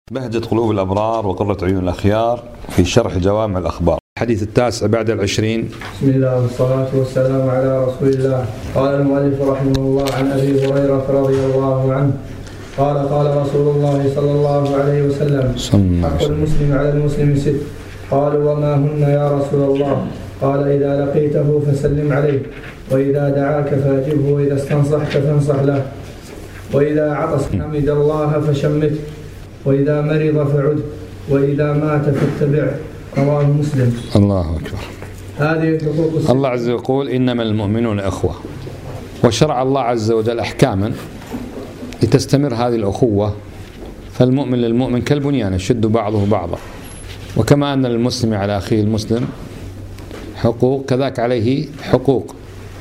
بهجة قلوب الأبرار وقرة عيون الأخيار في شرح جوامع الأخبار. الحديث 9 بعد 20. بسم الله والصلاة والسلام على رسول الله. قال المؤلف رحمه الله عن أبي هريرة رضي الله عنه قال رسول الله صلى الله عليه وسلم: حق المسلم على المسلم 6. قالوا: وما هن يا رسول الله؟ قال: إذا لقيته فسلم عليه، وإذا دعاك فأجبه، وإذا استنصحك فانصح له، وإذا عطس حمد الله فشمته، وإذا مرض فعد، وإذا مات فاتبعه. رواه مسلم. الله أكبر. هذه حقوق الله عز وجل يقول: إنما المؤمنون إخوة، وشرع الله عز وجل أحكاما لتستمر هذه الأخوة. فالمؤمن للمؤمن كالبنيان يشد بعضه بعضا، وكما أن للمسلم على أخيه المسلم حقوق، كذاك عليه حقوق،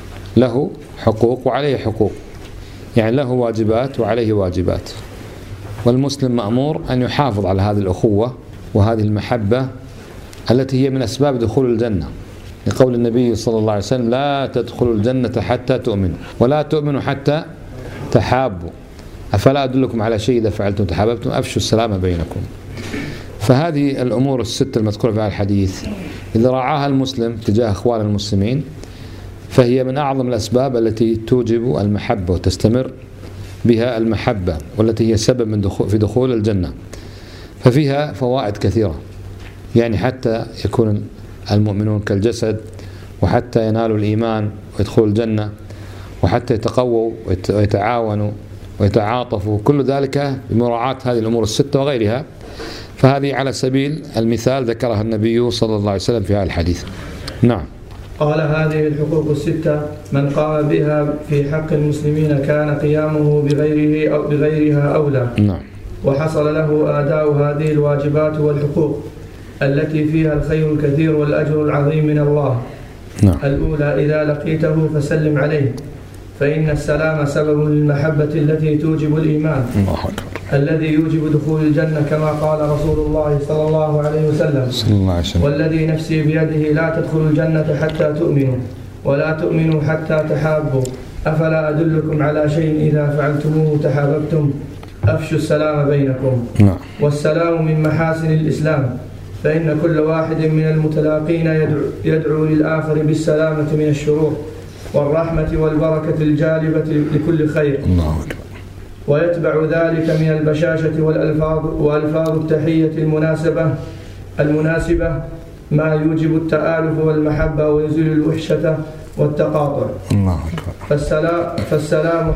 له حقوق وعليه حقوق، يعني له واجبات وعليه واجبات. والمسلم مأمور أن يحافظ على هذه الأخوة وهذه المحبة التي هي من أسباب دخول الجنة، لقول النبي صلى الله عليه وسلم: لا تدخلوا الجنة حتى تؤمنوا، ولا تؤمنوا حتى تحابوا، أفلا أدلكم على شيء إذا فعلتم تحاببتم أفشوا السلام بينكم. فهذه الأمور الستة المذكورة في هذا الحديث إذا رعاها المسلم تجاه أخوان المسلمين فهي من أعظم الأسباب التي توجب المحبة وتستمر بها المحبة، والتي هي سبب في دخول الجنة. ففيها فوائد كثيرة، يعني حتى يكون المؤمنون كالجسد، وحتى ينالوا الإيمان ويدخلوا الجنة، وحتى يتقووا ويتعاونوا ويتعاطفوا، كل ذلك بمراعاة هذه الأمور الستة وغيرها. فهذه على سبيل المثال ذكرها النبي صلى الله عليه وسلم في هذا الحديث. نعم. قال: هذه الحقوق الستة من قام بها في حق المسلمين كان قيامه بغيرها أولى. نعم. وحصل له أداء هذه الواجبات والحقوق التي فيها الخير الكثير والأجر العظيم من الله. نعم. الأولى: إذا لقيته فسلم عليه، فإن السلام سبب للمحبة التي توجب الإيمان الذي يوجب دخول الجنة، كما قال رسول الله صلى الله عليه وسلم: والذي نفسي بيده لا تدخلوا الجنة حتى تؤمنوا، ولا تؤمنوا حتى تحابوا، أفلا أدلكم على شيء إذا فعلتموه تحاببتم، أفشوا السلام بينكم. والسلام من محاسن الإسلام، فإن كل واحد من المتلاقين يدعو للآخر بالسلامة من الشرور والرحمة والبركة الجالبة لكل خير. الله أكبر. ويتبع ذلك من البشاشة وألفاظ التحية المناسبة ما يوجب التآلف والمحبة ويزيل الوحشة والتقاطع. الله أكبر. فالسلام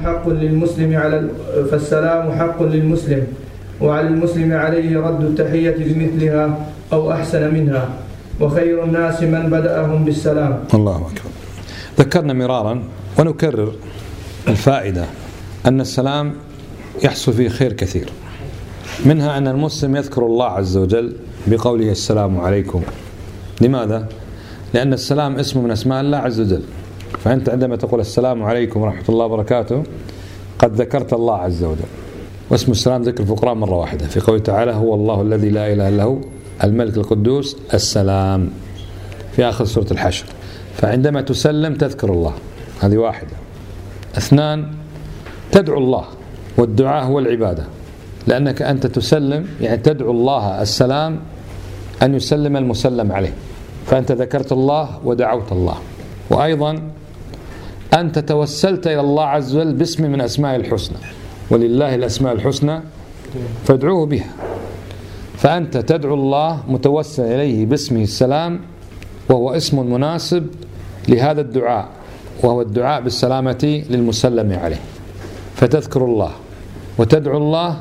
حق للمسلم، وعلى المسلم عليه رد التحية بمثلها أو أحسن منها، وخير الناس من بدأهم بالسلام. الله أكبر. ذكرنا مرارا ونكرر الفائدة أن السلام يحصل فيه خير كثير، منها أن المسلم يذكر الله عز وجل بقوله: السلام عليكم. لماذا؟ لأن السلام اسم من أسماء الله عز وجل، فأنت عندما تقول السلام عليكم ورحمة الله وبركاته قد ذكرت الله عز وجل. واسم السلام ذكر في القرآن مرة واحدة في قوله تعالى: هو الله الذي لا إله إلا هو الملك القدوس السلام، في آخر سورة الحشر. فعندما تسلم تذكر الله، هذه واحدة. 2، تدعو الله، والدعاء هو العبادة، لأنك أنت تسلم يعني تدعو الله السلام أن يسلم المسلم عليه، فأنت ذكرت الله ودعوت الله. وأيضا أنت توسلت إلى الله عز وجل باسم من أسماء الحسنى، ولله الأسماء الحسنى فادعوه بها. فأنت تدعو الله متوسل إليه باسمه السلام، وهو اسم مناسب لهذا الدعاء، وهو الدعاء بالسلامة للمسلم عليه. فتذكر الله وتدعو الله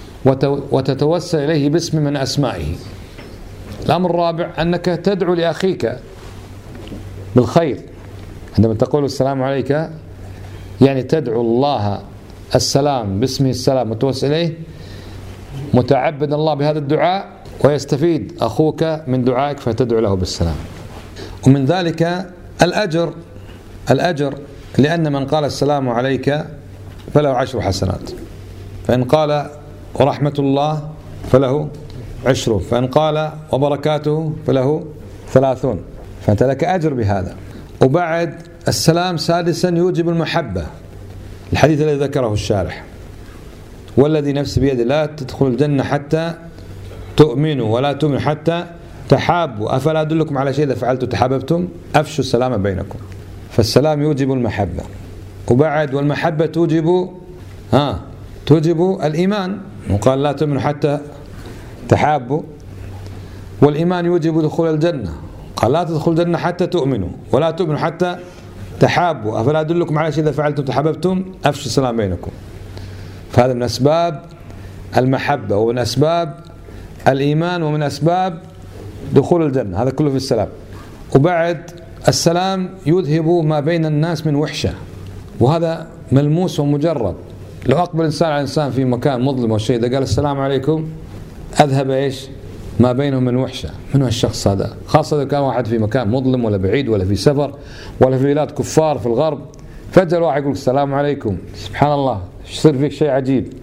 وتتوسل إليه باسم من أسمائه. الأمر الرابع أنك تدعو لأخيك بالخير، عندما تقول السلام عليك يعني تدعو الله السلام باسمه السلام متوسل إليه، متعبد الله بهذا الدعاء، ويستفيد أخوك من دعائك فتدعو له بالسلام. ومن ذلك الأجر، لأن من قال السلام عليك فله 10 حسنات، فإن قال ورحمة الله فله 10، فإن قال وبركاته فله 30، فأنت لك أجر بهذا. وبعد السلام سادسا يوجب المحبة، الحديث الذي ذكره الشارح: والذي نفس بيده لا تدخل الجنة حتى تؤمنوا ولا تؤمنوا حتى تحابوا أفلا أدلكم على شيء إذا فعلتم تحاببتم أفشوا السلام بينكم. فالسلام يوجب المحبة، وبعد والمحبة توجب الإيمان، وقال لا تؤمنوا حتى تحابوا، والإيمان يوجب دخول الجنة، قال لا تدخلوا الجنة حتى تؤمنوا ولا تؤمنوا حتى تحابوا أفلا أدلكم على شيء إذا فعلتم تحاببتم أفشوا السلام بينكم. فهذا من أسباب المحبة ومن أسباب الإيمان ومن أسباب دخول الجنة، هذا كله في السلام. وبعد السلام يذهب ما بين الناس من وحشة، وهذا ملموس ومجرب. لو أقبل إنسان على إنسان في مكان مظلم والشيء إذا قال السلام عليكم أذهب إيش ما بينهم من وحشة. من هو الشخص هذا؟ خاصة إذا كان واحد في مكان مظلم ولا بعيد ولا في سفر ولا في بلاد كفار في الغرب، فجأة الواحد يقول السلام عليكم، سبحان الله يصير فيك شيء عجيب،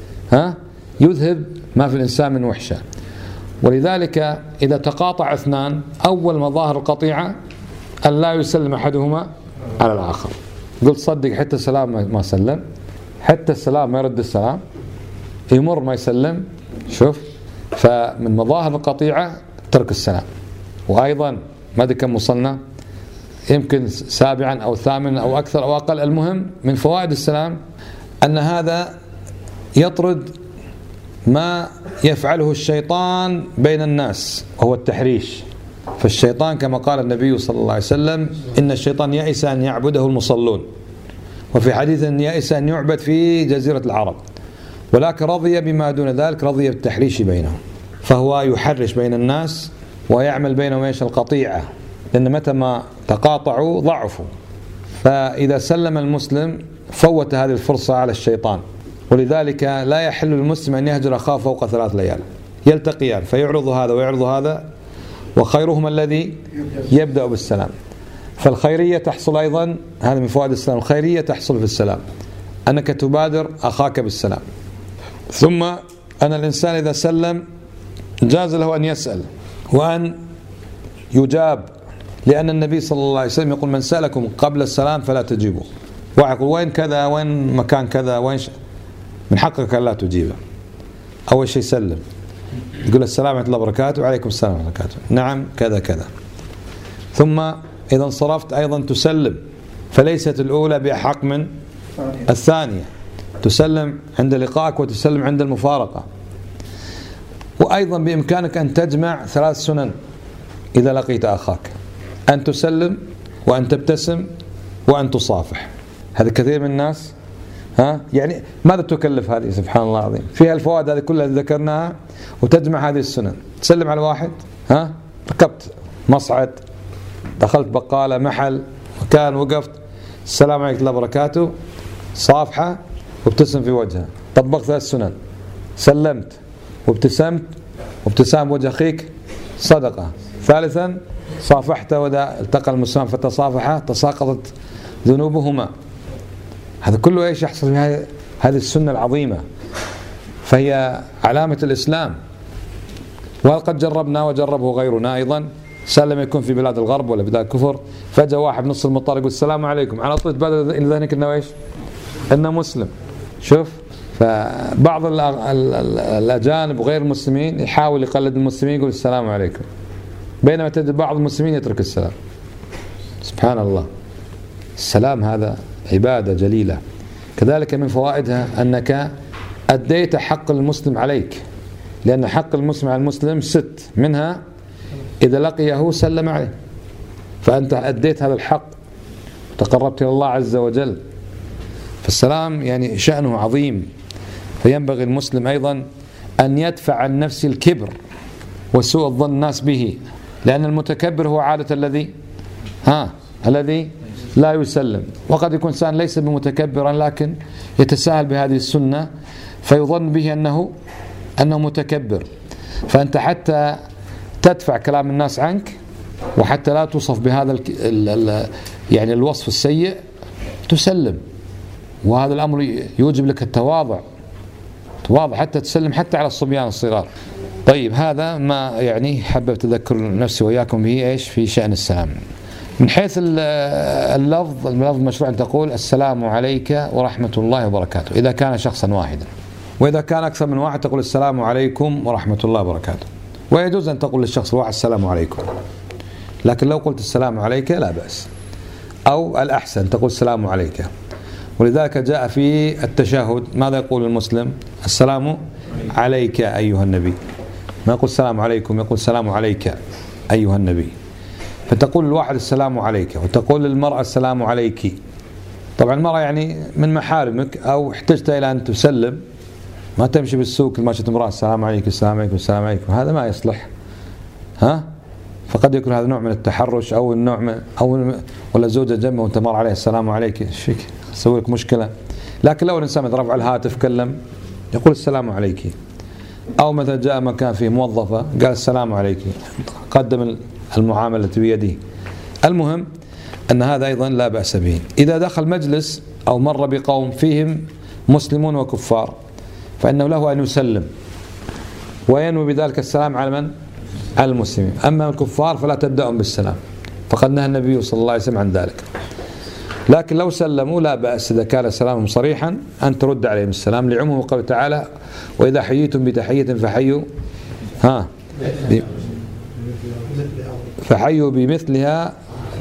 يذهب ما في الإنسان من وحشة. ولذلك إذا تقاطع اثنان أول مظاهر القطيعة أن لا يسلم أحدهما على الآخر. قلت صدق حتى السلام ما سلم، حتى السلام ما يرد السلام، يمر ما يسلم. شوف، فمن مظاهر القطيعة ترك السلام. وأيضا ما أدري كم وصلنا، يمكن 7 أو 8 أو أكثر أو أقل. المهم من فوائد السلام أن هذا يطرد ما يفعله الشيطان بين الناس وهو التحريش. فالشيطان كما قال النبي صلى الله عليه وسلم إن الشيطان يئس أن يعبده المصلون، وفي حديث أن يئس أن يعبد في جزيرة العرب، ولكن رضي بما دون ذلك، رضي بالتحريش بينهم. فهو يحرش بين الناس ويعمل بينهم ايش القطيعة، لأن متى ما تقاطعوا ضعفوا. فإذا سلم المسلم فوت هذه الفرصة على الشيطان. ولذلك لا يحل للمسلم أن يهجر أخاه فوق 3 ليال، يلتقيان فيعرض هذا ويعرض هذا، وخيرهما الذي يبدأ بالسلام. فالخيرية تحصل أيضا، هذا من فوائد السلام، الخيرية تحصل في السلام، أنك تبادر أخاك بالسلام. ثم أن الإنسان إذا سلم جاز له أن يسأل وأن يجاب، لأن النبي صلى الله عليه وسلم يقول من سألكم قبل السلام فلا تجيبوا. واحد يقول وين كذا، وين مكان كذا، وين من حقك أن لا تجيبه. أول شيء سلم، يقول السلام ورحمة الله وبركاته، وعليكم السلام ورحمة الله وبركاته، نعم كذا كذا. ثم إذا انصرفت أيضا تسلم، فليست الأولى بأحق من الثانية، تسلم عند لقائك وتسلم عند المفارقة. وأيضا بإمكانك أن تجمع 3 سنن إذا لقيت أخاك، أن تسلم وأن تبتسم وأن تصافح. هذا كثير من الناس يعني ماذا تكلف هذه؟ سبحان الله العظيم، فيها الفوائد هذه كلها اللي ذكرناها، وتجمع هذه السنن. تسلم على واحد، ركبت مصعد، دخلت بقالة، محل، مكان، وقفت، السلام عليكم ورحمة الله وبركاته، صافحة وابتسم في وجهها، طبقت 3 سنن، سلمت وابتسمت، وابتسام وجه أخيك صدقة. ثالثا صافحت، وإذا التقى المسلمان فتصافحا تساقطت ذنوبهما. هذا كله ايش يحصل في هذه السنة العظيمة، فهي علامة الإسلام. وقد جربنا وجربه غيرنا أيضا. سلم يكون في بلاد الغرب ولا بلاد الكفر، فجأة واحد بنص المطار يقول السلام عليكم، على طول تبادر إلى ذهنك إنه ايش؟ إنه مسلم. شوف، فبعض الأجانب وغير المسلمين يحاول يقلد المسلمين، يقول السلام عليكم، بينما تجد بعض المسلمين يترك السلام. سبحان الله. السلام هذا عبادة جليلة. كذلك من فوائدها أنك أديت حق المسلم عليك، لأن حق المسلم على المسلم 6، منها إذا لقيه سلم عليه، فأنت أديت هذا الحق، تقربت إلى الله عز وجل. فالسلام يعني شأنه عظيم. فينبغي المسلم أيضا أن يدفع عن نفسه الكبر وسوء الظن الناس به، لأن المتكبر هو عادة الذي لا يسلم. وقد يكون إنسان ليس بمتكبرا لكن يتساهل بهذه السنة فيظن به أنه متكبر. فأنت حتى تدفع كلام الناس عنك، وحتى لا توصف بهذا يعني الوصف السيء، تسلم. وهذا الأمر يوجب لك التواضع حتى تسلم حتى على الصبيان الصغار. طيب، هذا ما يعني حببت أذكر نفسي وإياكم به إيش في شأن السلام. من حيث اللفظ مشروع أن تقول السلام عليك ورحمة الله وبركاته إذا كان شخصا واحدا. وإذا كان أكثر من واحد تقول السلام عليكم ورحمة الله وبركاته. ويجوز أن تقول للشخص الواحد السلام عليكم، لكن لو قلت السلام عليك لا بأس، أو الأحسن تقول السلام عليك. ولذلك جاء في التشهد ماذا يقول المسلم؟ السلام عليك أيها النبي، ما يقول السلام عليكم، يقول السلام عليك أيها النبي. فتقول الواحد السلام عليك، وتقول للمرأة السلام عليك. طبعا المرأة يعني من محارمك، أو احتجت إلى أن تسلم، ما تمشي بالسوق ما شفت امرأة السلام عليكم السلام عليكم السلام عليكم، هذا ما يصلح. فقد يكون هذا نوع من التحرش، أو النوع من ولا زوجة جنبه وأنت مر عليه السلام عليك، ايش فيك؟ يسوي لك مشكلة. لكن لو الإنسان رفع الهاتف كلم يقول السلام عليك، أو مثلا جاء مكان فيه موظفة قال السلام عليك، قدم المعاملة بيده. المهم أن هذا أيضا لا بأس به. إذا دخل مجلس أو مر بقوم فيهم مسلمون وكفار فإنه له أن يسلم وينوي بذلك السلام على من؟ على المسلمين. أما الكفار فلا تبدأهم بالسلام، فقد نهى النبي صلى الله عليه وسلم عن ذلك. لكن لو سلموا لا بأس إذا كان سلامهم صريحا أن ترد عليهم السلام، لعموم قوله تعالى وإذا حييتم بتحية فحيوا بمثلها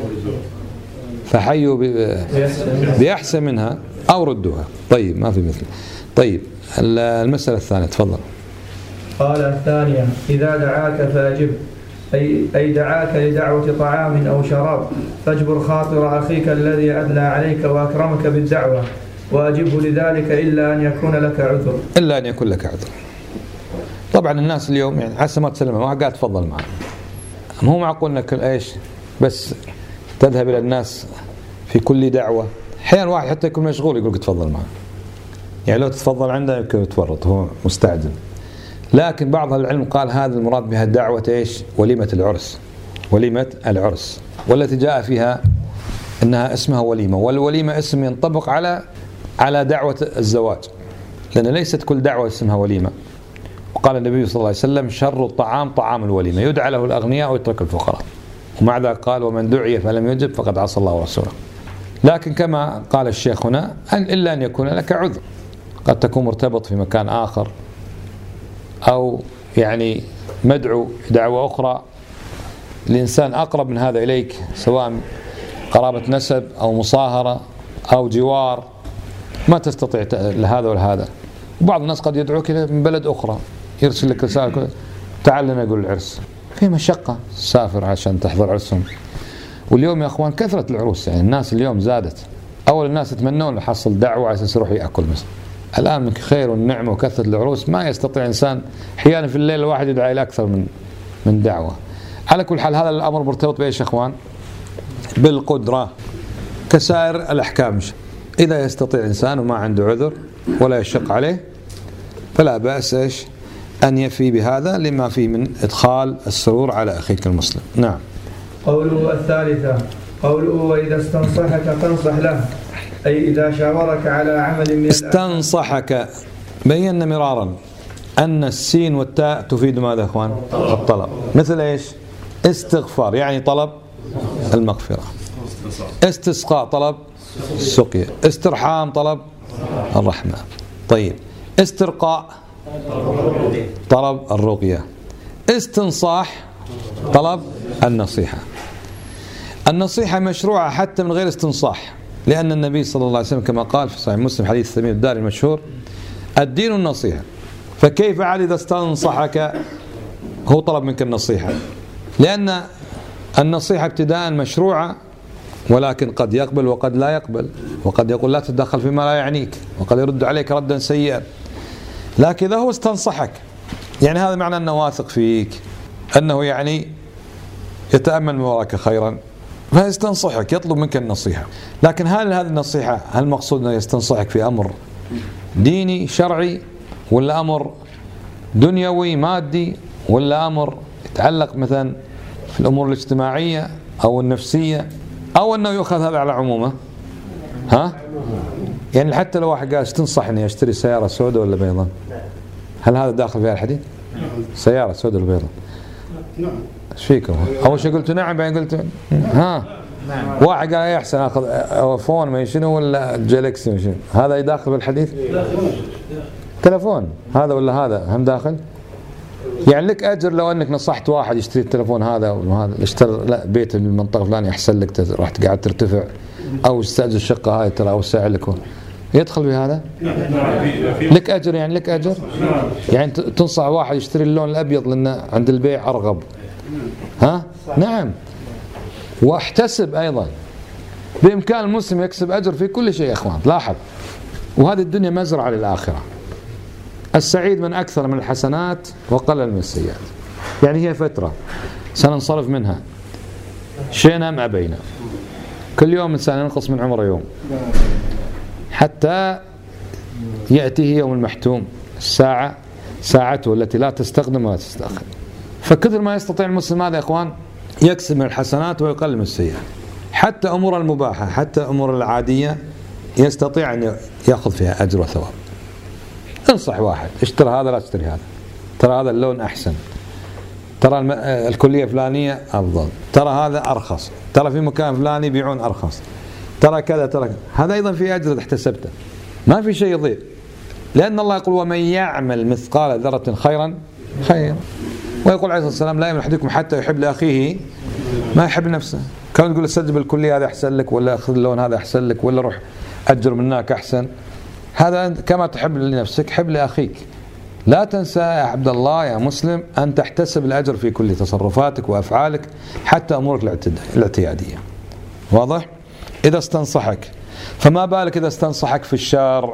بأحسن منها أو ردوها. طيب ما في مثل. طيب المسألة الثانية تفضل. قال الثانية إذا دعاك فأجب، أي دعاك لدعوة طعام أو شراب فاجبر خاطر أخيك الذي أدلى عليك وأكرمك بالدعوة وأجبه لذلك إلا أن يكون لك عذر. إلا أن يكون لك عذر. طبعا الناس اليوم يعني حسب ما تسلم ما قاعد تفضل معه، مو معقول انك ايش بس تذهب الى الناس في كل دعوه. احيانا واحد حتى يكون مشغول يقول لك تفضل معه، يعني لو تتفضل عنده يمكن يتورط هو مستعجل. لكن بعض العلم قال هذا المراد بها دعوه ايش؟ وليمه العرس، وليمه العرس، والتي جاء فيها انها اسمها وليمه، والوليمه اسم ينطبق على دعوه الزواج، لان ليست كل دعوه اسمها وليمه. وقال النبي صلى الله عليه وسلم شر الطعام طعام الوليمة، يدعى له الأغنياء ويترك الفقراء. ومع ذلك قال ومن دعي فلم يجب فقد عصى الله ورسوله. لكن كما قال الشيخ هنا إلا أن يكون لك عذر، قد تكون مرتبط في مكان آخر، أو يعني مدعو دعوة أخرى الإنسان أقرب من هذا إليك، سواء قرابة نسب أو مصاهرة أو جوار، ما تستطيع لهذا ولهذا. وبعض الناس قد يدعوك من بلد أخرى، يرسل لك رسالة تعال لنا نقول العرس، في مشقة سافر عشان تحضر عرسهم. واليوم يا أخوان كثرة العروس، يعني الناس اليوم زادت. أول الناس يتمنون يحصل دعوة على أساس يروح يأكل مثلا، الآن من خير والنعمة وكثرة العروس ما يستطيع إنسان أحيانا في الليل الواحد يدعى إلى أكثر من دعوة. على كل حال هذا الأمر مرتبط بإيش يا أخوان؟ بالقدرة كسائر الأحكام. إذا يستطيع إنسان وما عنده عذر ولا يشق عليه فلا بأس إيش أن يفي بهذا لما فيه من إدخال السرور على أخيك المسلم. نعم. قوله الثالثة قوله وإذا استنصحك فانصح له، أي إذا شاورك على عمل من استنصحك. بينا مرارا أن السين والتاء تفيد ماذا يا أخوان؟ الطلب. مثل إيش؟ استغفار يعني طلب المغفرة، استسقاء طلب السقيا، استرحام طلب الرحمة. طيب استرقاء طلب الرقية، استنصاح طلب النصيحة. النصيحة مشروعة حتى من غير استنصاح، لأن النبي صلى الله عليه وسلم كما قال في صحيح مسلم حديث تميم الداري المشهور الدين النصيحة، فكيف عاد إذا استنصحك هو طلب منك النصيحة؟ لأن النصيحة ابتداء مشروعة، ولكن قد يقبل وقد لا يقبل، وقد يقول لا تتدخل فيما لا يعنيك، وقد يرد عليك ردا سيئا. لكن إذا هو استنصحك يعني هذا معنى أنه واثق فيك، أنه يعني يتأمل من وراك خيرا، فيستنصحك يطلب منك النصيحة. لكن هل هذه النصيحة هل المقصود أنه يستنصحك في أمر ديني شرعي، ولا أمر دنيوي مادي، ولا أمر يتعلق مثلا في الأمور الاجتماعية أو النفسية، أو أنه يؤخذ هذا على عمومه؟ يعني حتى لو واحد قال تنصح أني أشتري سيارة سوداء ولا بيضاء، هل هذا داخل في الحديث؟ سيارة سوداء ولا بيضاء؟ نعم. ايش فيكم؟ أول شيء قلت نعم، بعدين قلت واحد قال أحسن أخذ فون ما شنو ولا جالكسي ما شنو، هذا يداخل بالحديث؟ تلفون هذا ولا هذا هم داخل. يعني لك أجر لو أنك نصحت واحد يشتري التلفون هذا وهذا، اشترى لا بيت من المنطقة الفلانية أحسن لك، رحت قاعد ترتفع، أو استأجر الشقة هاي ترى أوسع لك، يدخل بهذا؟ لك أجر، يعني لك أجر، يعني تنصح واحد يشتري اللون الأبيض لأن عند البيع أرغب، ها؟ نعم. واحتسب أيضا، بإمكان المسلم يكسب أجر في كل شيء يا إخوان، لاحظ. وهذه الدنيا مزرعة للآخرة. السعيد من أكثر من الحسنات وقلل من السيئات. يعني هي فترة سننصرف منها شئنا أم أبينا. كل يوم إنسان ينقص من عمره يوم حتى يأتيه يوم المحتوم، الساعة ساعته التي لا تستخدم ولا تستأخر. فكثر ما يستطيع المسلم هذا يا إخوان يكسب من الحسنات ويقلل من السيئات. حتى أمور المباحة، حتى أمور العادية يستطيع أن يأخذ فيها أجر وثواب. انصح واحد اشتري هذا لا تشتري هذا، ترى هذا اللون أحسن، ترى الكلية فلانية أفضل، ترى هذا أرخص، ترى في مكان فلاني يبيعون أرخص، ترى كذا ترى كذا. هذا أيضا في أجر احتسبته، ما في شيء يضيع، لأن الله يقول ومن يعمل مثقال ذرة خيرا خير. ويقول عليه الصلاة والسلام لا يؤمن أحدكم حتى يحب لأخيه ما يحب لنفسه. كان تقول سجل بالكلية هذا أحسن لك، ولا أخذ اللون هذا أحسن لك، ولا روح أجر من هناك أحسن. هذا كما تحب لنفسك حب لأخيك. لا تنسى يا عبد الله يا مسلم أن تحتسب الأجر في كل تصرفاتك وأفعالك حتى أمورك الاعتيادية. واضح؟ إذا استنصحك، فما بالك إذا استنصحك في الشارع؟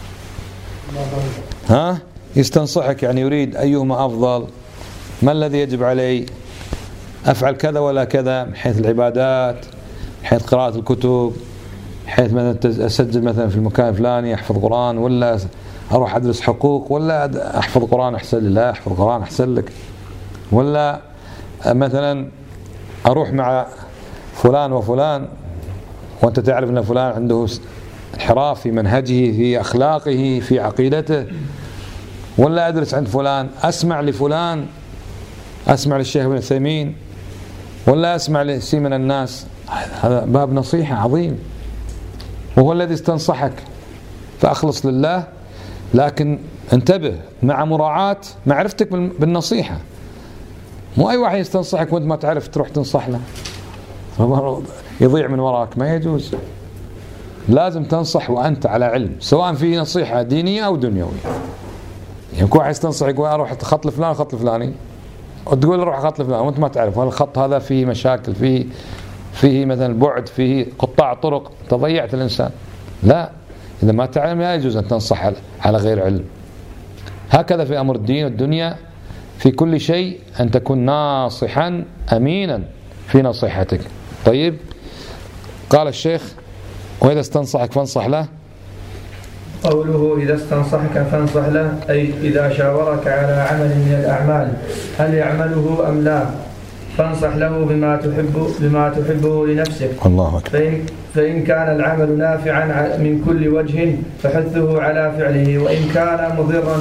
ها؟ يستنصحك يعني يريد أيهما أفضل، ما الذي يجب علي، أفعل كذا ولا كذا، من حيث العبادات، من حيث قراءة الكتب، حيث مثلا أسجل مثلا في المكان الفلاني أحفظ قرآن، ولا أروح أدرس حقوق، ولا أحفظ قرآن أحسن لي، لا أحفظ قرآن أحسن لك، ولا مثلا أروح مع فلان وفلان وأنت تعرف أن فلان عنده انحراف في منهجه في أخلاقه في عقيدته، ولا أدرس عند فلان، أسمع لفلان، أسمع للشيخ ابن عثيمين، ولا أسمع لسي من الناس. هذا باب نصيحة عظيم، وهو الذي استنصحك، فأخلص لله. لكن انتبه مع مراعاة معرفتك بالنصيحة. مو أي واحد يستنصحك وانت ما تعرف تروح تنصح له يضيع من وراك، ما يجوز. لازم تنصح وأنت على علم، سواء في نصيحة دينية أو دنيوية. يعني كل واحد يستنصحك وأروح خط لفلان خط لفلاني، وتقول روح خط لفلان وانت ما تعرف هل الخط هذا فيه مشاكل، فيه مثلا بعد، فيه قطاع طرق، تضيعت الإنسان. لا، إذا ما تعلم لا يجوز أن تنصح على غير علم. هكذا في أمر الدين والدنيا، في كل شيء أن تكون ناصحا أمينا في نصيحتك. طيب، قال الشيخ وإذا استنصحك فانصح له. قوله إذا استنصحك فانصح له، أي إذا شاورك على عمل من الأعمال هل يعمله أم لا، فانصح له بما تحبه لنفسك. الله أكبر. فإن كان العمل نافعا من كل وجه فحثه على فعله، وإن كان مضرا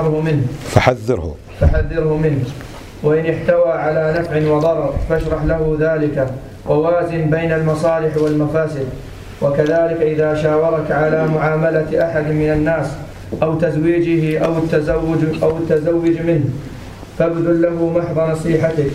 فحذره منه، وإن احتوى على نفع وضرر فاشرح له ذلك، ووازن بين المصالح والمفاسد. وكذلك إذا شاورك على معاملة أحد من الناس أو تزويجه أو التزوج منه فابذل له محض نصيحتك،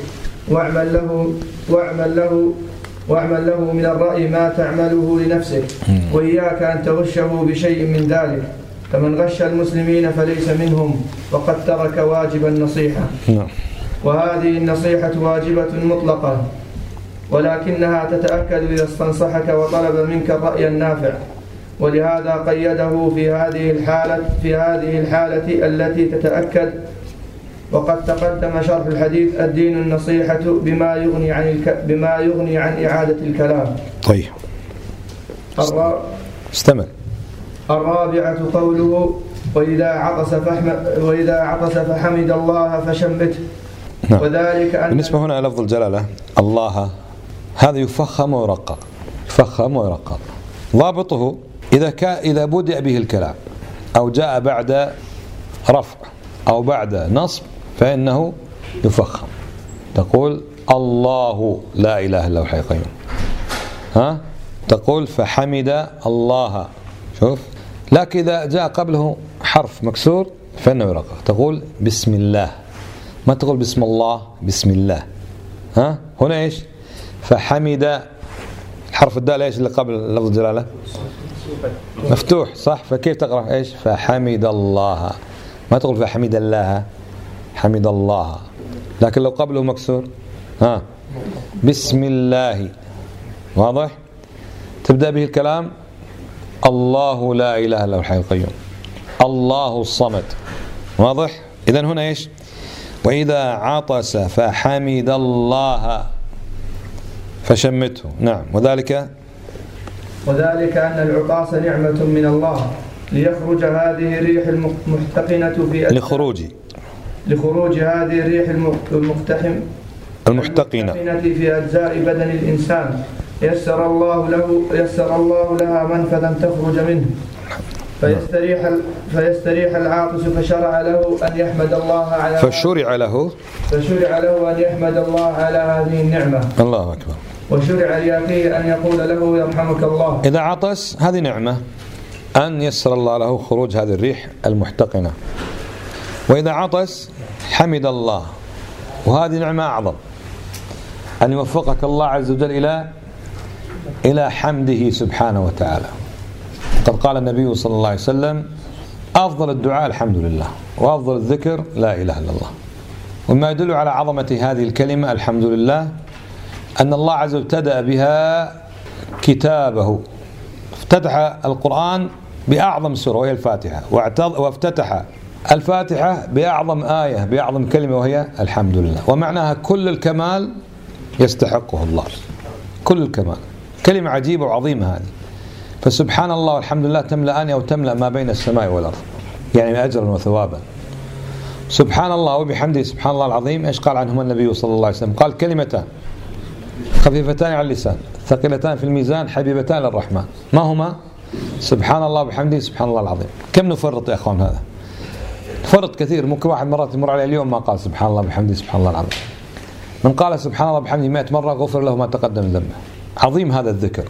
واعمل له من الرأي ما تعمله لنفسك، وإياك أن تغشه بشيء من ذلك، فمن غش المسلمين فليس منهم وقد ترك واجب النصيحة. وهذه النصيحة واجبة مطلقة، ولكنها تتأكد إذا استنصحك وطلب منك الرأي النافع، ولهذا قيده في هذه الحالة التي تتأكد. وقد تقدم شرح الحديث الدين النصيحة بما يغني عن إعادة الكلام. طيب، استمر. الرابعة قوله وإذا عطس فحمد الله فشمته. وذلك أن بالنسبة هنا لفظ الجلالة الله هذا يفخم ويرقق. ضابطه إذا بدأ به الكلام أو جاء بعد رفع أو بعد نصب فإنه يفخم. تقول الله لا إله إلا هو الحي القيوم، تقول فحمد الله، شوف. لكن إذا جاء قبله حرف مكسور فإنه يرقق. تقول بسم الله، ما تقول بسم الله، بسم الله. هنا إيش؟ فحمد، حرف الدال إيش اللي قبل لفظ الجلالة؟ مفتوح صح؟ فكيف تقرأ إيش؟ فحمد الله، ما تقول فحمد الله، حمد الله. لكن لو قبله مكسور بسم الله، واضح؟ تبدأ به الكلام الله لا إله إلا هو الحي القيوم، الله الصمد، واضح؟ إذن هنا إيش؟ وإذا عطس فحمد الله فشمته. نعم. وذلك أن العطاس نعمة من الله ليخرج هذه الريح المحتقنة في لخروج هذه الريح المحتقنة في أجزاء بدن الإنسان، يسر الله لها منفذا تخرج منه فيستريح العاطس، فشرع له أن يحمد الله على أن يحمد الله على هذه النعمة. الله أكبر. وشرع لأخيه أن يقول له يرحمك الله إذا عطس، هذه نعمة أن يسر الله له خروج هذه الريح المحتقنة. وإذا عطس حمد الله، وهذه نعمة أعظم، أن يوفقك الله عز وجل إلى حمده سبحانه وتعالى. قد قال النبي صلى الله عليه وسلم أفضل الدعاء الحمد لله، وأفضل الذكر لا إله إلا الله. وما يدل على عظمة هذه الكلمة الحمد لله أن الله عز وجل ابتدأ بها كتابه، افتتح القرآن بأعظم سورة وهي الفاتحة، وافتتح الفاتحة بأعظم آية بأعظم كلمة وهي الحمد لله، ومعناها كل الكمال يستحقه الله، كل الكمال. كلمة عجيبة وعظيمة هذه. فسبحان الله والحمد لله تملأان أو تملأ ما بين السماء والأرض، يعني أجرا وثوابا. سبحان الله وبحمده سبحان الله العظيم. إيش قال عنهما النبي صلى الله عليه وسلم؟ قال كلمتان خفيفتان على اللسان ثقيلتان في الميزان حبيبتان للرحمن. ما هما؟ سبحان الله وبحمده سبحان الله العظيم. كم نفرط يا أخوان؟ هذا فرط كثير. ممكن واحد مرات يمر عليه اليوم ما قال سبحان الله وبحمده سبحان الله العظيم. من قال سبحان الله وبحمده 100 مرة غفر له ما تقدم من ذنبه. عظيم هذا الذكر.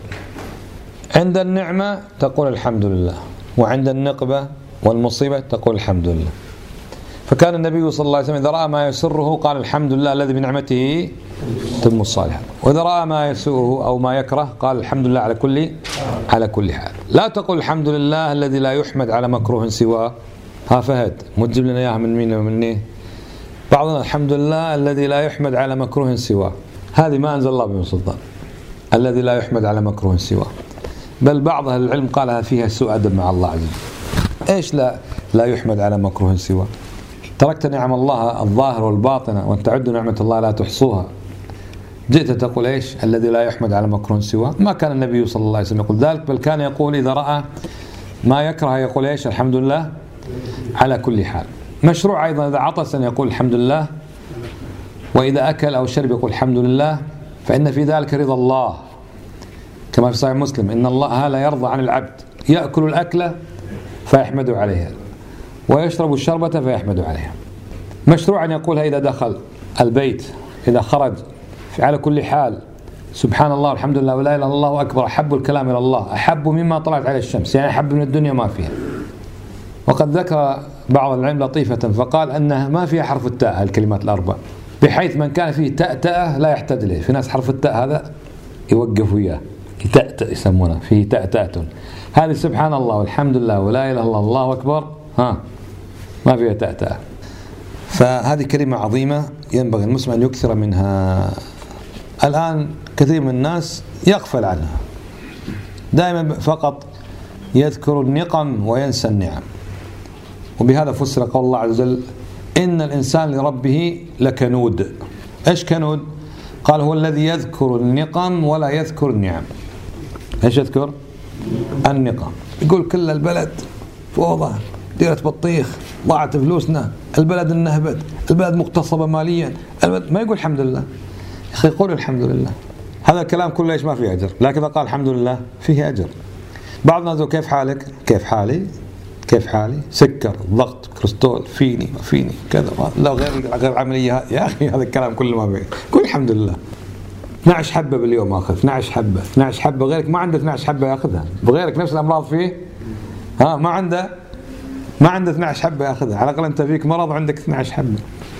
عند النعمة تقول الحمد لله، وعند النقبة والمصيبة تقول الحمد لله. فكان النبي صلى الله عليه وسلم إذا رأى ما يسره قال الحمد لله الذي بنعمته تتم الصالحات، وإذا رأى ما يسوءه أو ما يكره قال الحمد لله على كل حال. لا تقول الحمد لله الذي لا يحمد على مكروه سواه. فهد مجيب لنا إياها من مين ومني؟ بعضنا الحمد لله الذي لا يحمد على مكروه سواه، هذه ما أنزل الله بهم سلطان، الذي لا يحمد على مكروه سواه. بل بعض أهل العلم قالها فيها سوء أدب مع الله عز وجل. إيش لا يحمد على مكروه سواه؟ تركت نعم الله الظاهر والباطنة وأن تعدوا نعمة الله لا تحصوها، جئت تقول إيش؟ الذي لا يحمد على مكروه سواه. ما كان النبي صلى الله عليه وسلم يقول ذلك، بل كان يقول إذا رأى ما يكره يقول إيش؟ الحمد لله على كل حال. مشروع أيضا إذا عطس أن يقول الحمد لله، وإذا أكل أو شرب يقول الحمد لله، فإن في ذلك رضا الله، كما في صحيح مسلم إن الله لا يرضى عن العبد يأكل الأكلة فيحمد عليها ويشرب الشربة فيحمد عليها. مشروع أن يقولها إذا دخل البيت، إذا خرج، على كل حال. سبحان الله والحمد لله ولا إله إلا الله أكبر أحب الكلام إلى الله، أحب مما طلعت عليه الشمس، يعني أحب من الدنيا ما فيها. وقد ذكر بعض العلم لطيفة فقال أنها ما فيها حرف التاء الكلمات الأربع، بحيث من كان فيه تاء لا يحتاج إليه. في ناس حرف التاء هذا يوقف وياه، تاء يسمونه فيه تاء. هذه سبحان الله والحمد لله ولا إله إلا الله أكبر ما فيها تاء. فهذه كلمة عظيمة ينبغي المسلم أن يكثر منها. الآن كثير من الناس يغفل عنها، دائما فقط يذكر النقم وينسى النعم. وبهذا فسر قول الله عز وجل إن الإنسان لربه لكنود. إيش كنود؟ قال هو الذي يذكر النقم ولا يذكر النعم. إيش يذكر؟ النقم. يقول كل البلد فوضى، ديرة بطيخ، ضاعت فلوسنا، البلد النهبت، البلد مقتصبة ماليا، ما يقول الحمد لله. يا أخي قول الحمد لله. هذا الكلام كله إيش ما فيه أجر، لكن إذا قال الحمد لله فيه أجر. بعض الناس كيف حالك؟ كيف حالي؟ سكر، ضغط، كوليسترول، فيني ما فيني كذا، لا غير عملية. يا أخي هذا الكلام كله ما فيه. قول الحمد لله. 12 حبة باليوم أخذ، 12 حبة غيرك ما عنده 12 حبة يأخذها، بغيرك نفس الأمراض فيه ما عنده ما عنده 12 حبة يأخذها، على الأقل أنت فيك مرض وعندك 12 حبة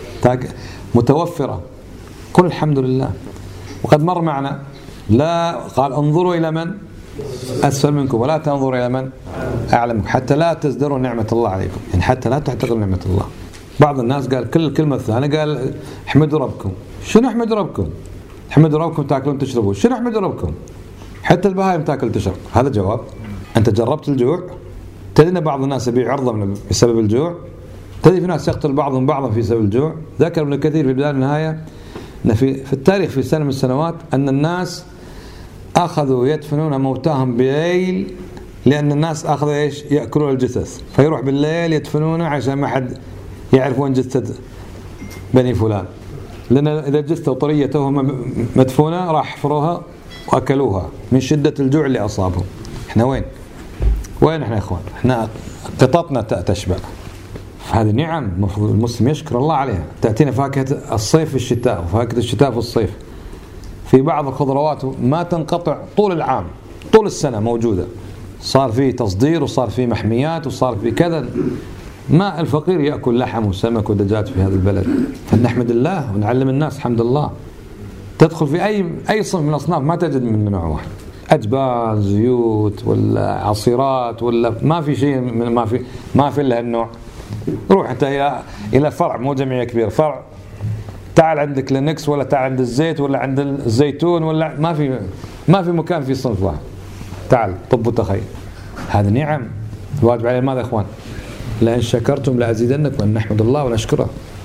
متوفرة. قل الحمد لله. وقد مر معنا لا قال انظروا إلى من أسفل منكم ولا تنظروا إلى من أعلى منكم حتى لا تزدروا نعمة الله عليكم، يعني حتى لا تعتقلوا نعمة الله. بعض الناس قال كل الكلمة الثانية قال احمدوا ربكم. شنو احمدوا ربكم؟ احمدوا ربكم تاكلون تشربون. شنو احمدوا ربكم؟ حتى البهائم تاكل تشرب. هذا جواب؟ أنت جربت الجوع؟ تدري بعض الناس يبيع عرضه بسبب الجوع؟ تدري في ناس يقتل بعضهم بعضا في سبب الجوع؟ ذكر ابن كثير في بداية النهاية أن في التاريخ في سنة من السنوات أن الناس أخذوا يدفنون موتاهم بالليل، لأن الناس أخذوا إيش؟ يأكلون الجثث، فيروح بالليل يدفنونه عشان ما حد يعرف وين جثة بني فلان، لأن إذا جثة طرية توهم مدفونة راح حفروها وأكلوها من شدة الجوع اللي أصابهم. إحنا وين إحنا يا إخوان؟ إحنا قططنا تشبع. هذه نعم المفروض المسلم يشكر الله عليها. تأتينا فاكهة الصيف في الشتاء وفاكهة الشتاء في الصيف. في بعض الخضروات ما تنقطع طول العام، طول السنة موجودة، صار فيه تصدير وصار فيه محميات وصار فيه كذا. ما الفقير يأكل لحم وسمك ودجاج في هذا البلد، فنحمد الله ونعلم الناس الحمد لله. تدخل في أي صنف من الأصناف ما تجد من نوع واحد، أجبان زيوت ولا عصيرات ولا ما في شيء ما في إلا النوع. روح أنت إلى فرع مو جمعية كبيرة، فرع تعال عندك لينكس ولا تعال عند الزيت ولا عند الزيتون ولا ما في مكان في صنف واحد. تعال طب وتخيل. هذه نعم الواجب علينا ماذا يا إخوان؟ لئن شكرتم لأزيدنكم، أن نحمد الله ونشكره.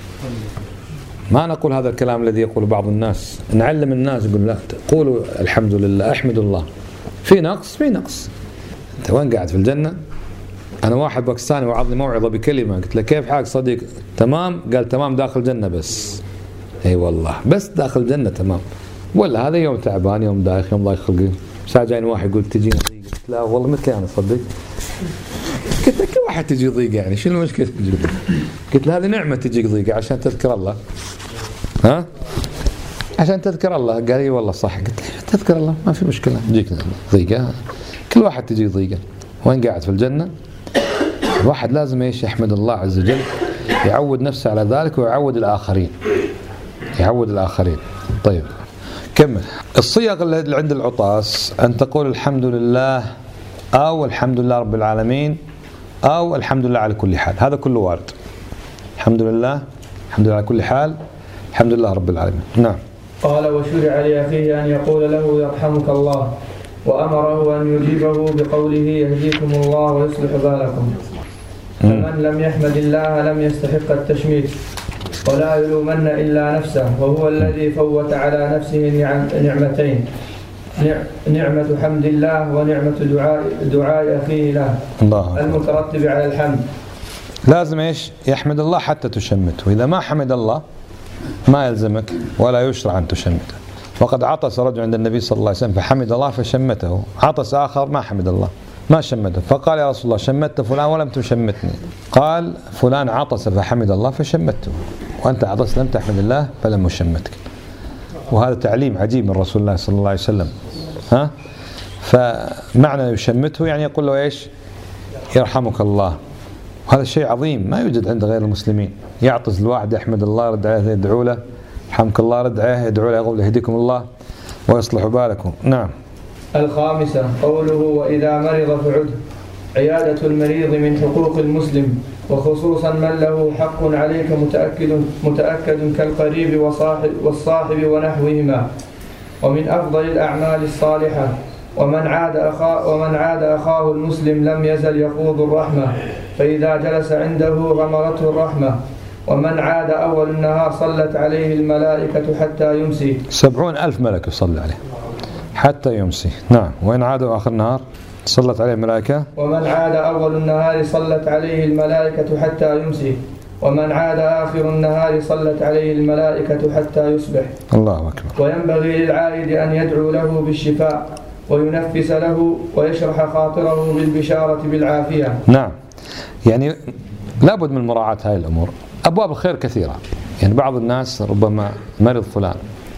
ما نقول هذا الكلام الذي يقول بعض الناس، نعلم الناس يقول لا قولوا الحمد لله احمدوا الله. في نقص أنت وين قاعد في الجنة؟ أنا واحد باكستاني وعظني موعظة بكلمة، قلت له كيف حالك صديق؟ تمام؟ قال تمام داخل الجنة بس. اي والله بس داخل الجنة تمام، ولا هذا يوم تعبان يوم دايخ يوم ضايق خلقي. ساعة جايني واحد يقول تجيني ضيق، قلت لا والله مثلي أنا صدق. قلت له كل واحد تجي ضيق يعني شنو المشكلة تجي ضيق؟ قلت له هذه نعمة تجيك ضيقة عشان تذكر الله. ها؟ عشان تذكر الله. قال لي والله صح. قلت له تذكر الله ما في مشكلة تجيك ضيقة، كل واحد تجي ضيقة. وين قاعد في الجنة؟ الواحد لازم ايش؟ يحمد الله عز وجل، يعود نفسه على ذلك ويعود الآخرين. طيب كمل. الصيغ اللي عند العطاس أن تقول الحمد لله أو الحمد لله رب العالمين أو الحمد لله على كل حال. هذا كله وارد. الحمد لله على كل حال، الحمد لله رب العالمين. نعم. قال وشرع لأخيه أن يقول له يرحمك الله، وأمره أن يجيبه بقوله يهديكم الله ويصلح بالكم. فمن لم يحمد الله لم يستحق التشميت، ولا يلومن إلا نفسه، وهو الذي فوت على نفسه نعمتين، نعمة حمد الله ونعمة دعاء أخيه له المترتب على الحمد. لازم ايش؟ يحمد الله حتى تشمته، وإذا ما حمد الله ما يلزمك ولا يشرع أن تشمته. وقد عطس رجل عند النبي صلى الله عليه وسلم فحمد الله فشمته، عطس آخر ما حمد الله ما شمته، فقال يا رسول الله شمت فلان ولم تشمتني. قال فلان عطس فحمد الله فشمته، وأنت عطس لم تحمد الله فلم أشمتك. وهذا تعليم عجيب من رسول الله صلى الله عليه وسلم. فمعنى يشمته يعني يقول له إيش؟ يرحمك الله. وهذا شيء عظيم ما يوجد عند غير المسلمين. يعطس الواحد يحمد الله رد عليه يدعو له رحمك الله، رد عليه يدعو له يقول يهديكم الله ويصلح بالكم. نعم. الخامسة قوله وإذا مرض فعده. عيادة المريض من حقوق المسلم، وخصوصا من له حق عليك متأكد كالقريب والصاحب ونحوهما، ومن أفضل الأعمال الصالحة. ومن عاد أخاه المسلم لم يزل يخوض الرحمة، فإذا جلس عنده غمرته الرحمة. ومن عاد أول النهار صلت عليه الملائكة حتى يمسي. 70,000 ملك يصلي عليه حتى يمسي. نعم. وإن عادوا آخر النهار صلت عليه الملائكة. ومن عاد أول النهار صلت عليه الملائكة حتى يمسي. ومن عاد آخر النهار صلت عليه الملائكة حتى يصبح. الله أكبر. وينبغي للعائد أن يدعو له بالشفاء وينفس له ويشرح خاطره بالبشارة بالعافية. نعم. يعني لابد من مراعاة هاي الأمور. أبواب الخير كثيرة. يعني بعض الناس ربما مرض فلان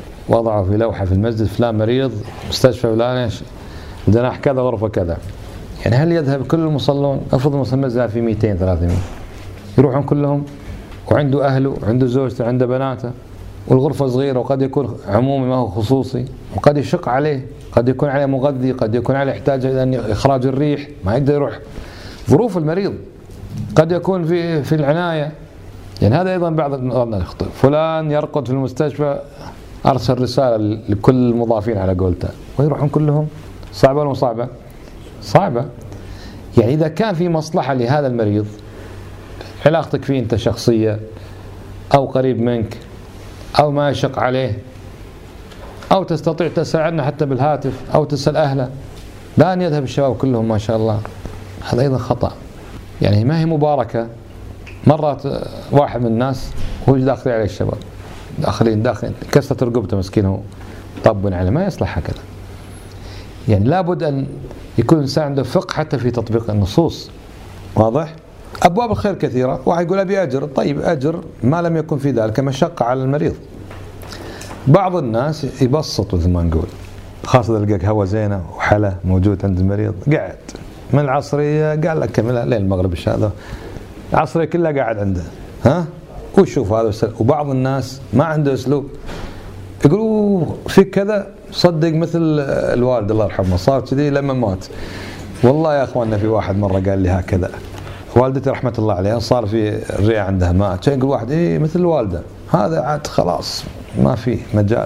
وضعه في لوحة في المسجد فلان مريض مستشفى فلان جناح كذا غرفة كذا، يعني هل يذهب كل المصلون؟ أفرض المصلين زاد في 200 300 يروحون كلهم وعنده أهله وعنده زوجته وعنده بناته والغرفة صغيرة وقد يكون عمومي ما هو خصوصي وقد يشق عليه، قد يكون عليه مغذي، قد يكون عليه يحتاج إلى إخراج الريح ما يقدر يروح، ظروف المريض قد يكون في العناية. يعني هذا أيضا بعض الناس يخطئ، فلان يرقد في المستشفى أرسل رسالة لكل المضافين على قولته ويروحون كلهم. صعبة ولا صعبة؟ صعبة. يعني إذا كان في مصلحة لهذا المريض، علاقتك فيه أنت شخصية أو قريب منك أو ما يشق عليه أو تستطيع تساعدنا حتى بالهاتف أو تسأل أهله، لا أن يذهب الشباب كلهم ما شاء الله، هذا أيضا خطأ. يعني ما هي مباركة. مرات واحد من الناس هو داخل عليه الشباب داخلين كسرت رقبته مسكينه طبن عليه، ما يصلح هكذا. يعني لابد أن يكون الإنسان عنده فقه حتى في تطبيق النصوص. واضح؟ أبواب الخير كثيرة. واحد يقول أبي أجر، طيب أجر ما لم يكن في ذلك مشقة على المريض. بعض الناس يبسطوا زي ما نقول، خاصة إذا لقاك هوا زينة وحلا موجود عند المريض، قاعد من العصرية قال لك كملها لين المغرب هذا العصرية كلها قاعد عنده، ها وشوف هذا. وبعض الناس ما عنده أسلوب، يقولوا في كذا صدق مثل الوالد الله يرحمه صار كذي لما مات. والله يا أخواننا في واحد مرة قال لي هكذا، والدتي رحمة الله عليها صار في الرئة عندها ماء، كان يقول واحد إيه مثل الوالدة، هذا عاد خلاص ما في مجال.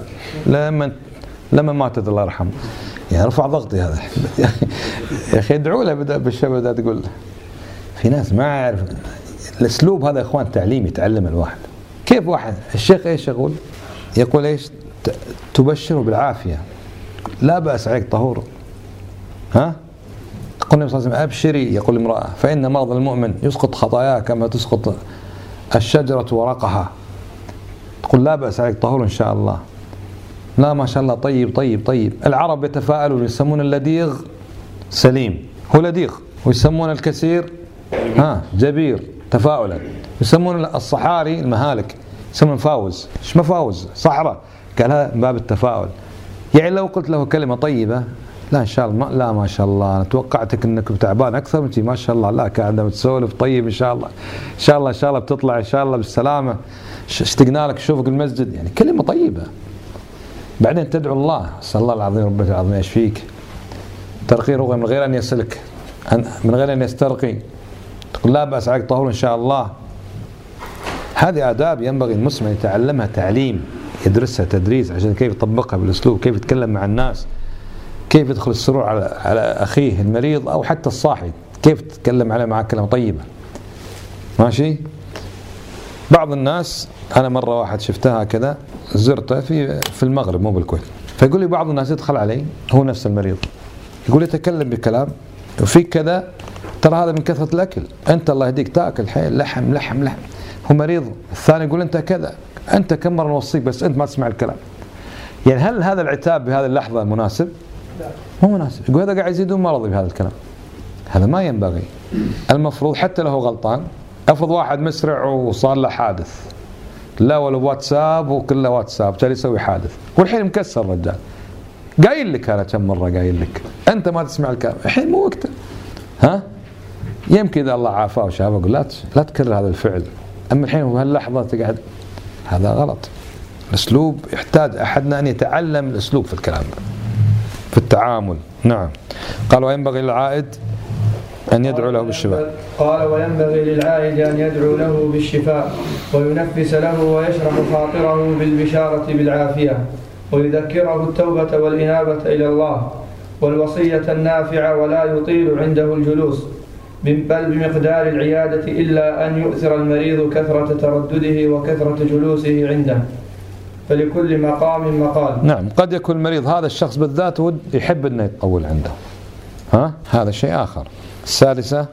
لما ماتت الله يرحمه يعني رفع ضغطي هذا. يا أخي ادعوا له بالشباب تقول له. في ناس ما يعرف الأسلوب هذا يا إخوان، تعليم يتعلم الواحد. كيف واحد الشيخ إيش يقول إيش تبشره بالعافية لا بأس عليك طهور، ها يقول النبي صلى الله عليه وسلم أبشري، يقول امرأة فإن مرض المؤمن يسقط خطاياه كما تسقط الشجرة ورقها، تقول لا بأس عليك طهور إن شاء الله. لا ما شاء الله طيب طيب طيب. العرب يتفاءلون يسمون اللديغ سليم هو لديغ، ويسمون الكثير جبير تفاؤلا، يسمون الصحاري المهالك يسمون فاوز. ايش مفاوز؟ صحراء. قالها باب التفاؤل. يعني لو قلت له كلمة طيبة لا إن شاء الله لا ما شاء الله أنا توقعتك أنك تعبان أكثر من شيء ما شاء الله، لا كان عندما تسولف طيب إن شاء الله إن شاء الله إن شاء الله بتطلع إن شاء الله بالسلامة، اشتقنا لك نشوفك المسجد. يعني كلمة طيبة. بعدين تدعو الله أسأل الله العظيم ربك العظيم يشفيك، ترقي رغم من غير أن يسلك من غير أن يسترقي، تقول لا بأس عليك طهور إن شاء الله. هذه آداب ينبغي المسلم أن يتعلمها تعليم، يدرسها تدريس عشان كيف يطبقها بالأسلوب، كيف يتكلم مع الناس، كيف يدخل السرور على أخيه المريض أو حتى الصاحي، كيف تتكلم عليه معه كلمة طيبة. ماشي. بعض الناس أنا مرة واحد شفتها كذا زرته في المغرب مو بالكويت، فيقول لي بعض الناس يدخل علي هو نفس المريض يقول يتكلم بكلام وفي كذا ترى هذا من كثرة الأكل، أنت الله يهديك تأكل حيل لحم لحم لحم، هو مريض. الثاني يقول أنت كذا، أنت كم مرة نوصيك بس أنت ما تسمع الكلام. يعني هل هذا العتاب بهذه اللحظة مناسب؟ مو مناسب. يقول هذا قاعد يزيدون مرضي بهذا الكلام، هذا ما ينبغي. المفروض حتى له غلطان، أفرض واحد مسرع وصار له حادث لا ولا واتساب وكله واتساب تالي يسوي حادث والحين مكسر الرجال، قايل لك أنا كم مرة قايل لك أنت ما تسمع الكلام، الحين مو وقته. ها يمكن إذا الله عافاه وشافه أقول لا تكرر هذا الفعل، أما الحين وهاللحظة تقعد، هذا غلط. الأسلوب يحتاج أحدنا أن يتعلم الأسلوب في الكلام في التعامل. نعم. قال وينبغي للعائد أن يدعو له بالشفاء. قال وينبغي للعائد أن يدعو له بالشفاء وينفس له ويشرح خاطره بالبشارة بالعافية ويذكره التوبة والإنابة إلى الله والوصية النافعة ولا يطيل عنده الجلوس بل بمقدار العيادة إلا أن يؤثر المريض كثرة تردده وكثرة جلوسه عنده، فلكل مقام مقال. نعم. قد يكون المريض هذا الشخص بالذات يحب أنه يطول عنده، هذا شيء آخر. السادسة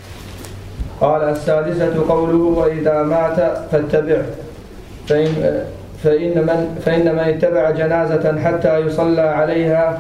قال السادسة قوله وإذا مات فاتبعه، فإن من اتبع جنازة حتى يصلى عليها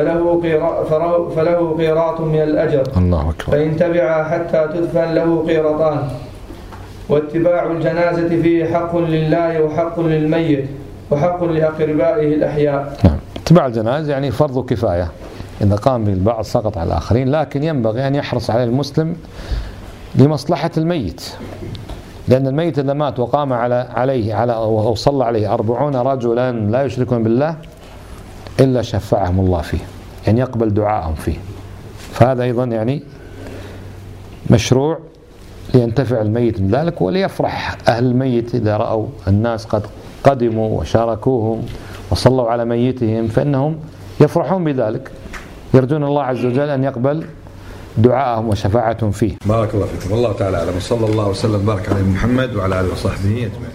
فله قيراط من الأجر. الله أكبر. فإن تبع حتى تدفن له قيراطان. واتباع الجنازة فيه حق لله وحق للميت وحق لأقربائه الأحياء. نعم. اتباع الجنازة يعني فرض كفاية، إذا قام به البعض سقط على الآخرين، لكن ينبغي أن يحرص عليه المسلم لمصلحة الميت، لأن الميت إذا مات وقام عليه أو صلى عليه 40 رجلا لا يشركون بالله إلا شفعهم الله فيه، يعني يقبل دعاءهم فيه. فهذا أيضا يعني مشروع لينتفع الميت من ذلك، وليفرح أهل الميت إذا رأوا الناس قد قدموا وشاركوهم وصلوا على ميتهم، فإنهم يفرحون بذلك، يرجون الله عز وجل أن يقبل دعاءهم وشفاعتهم فيه. بارك الله فيكم، والله تعالى أعلم، وصلى الله وسلم بارك على محمد وعلى آله وصحبه أجمعين.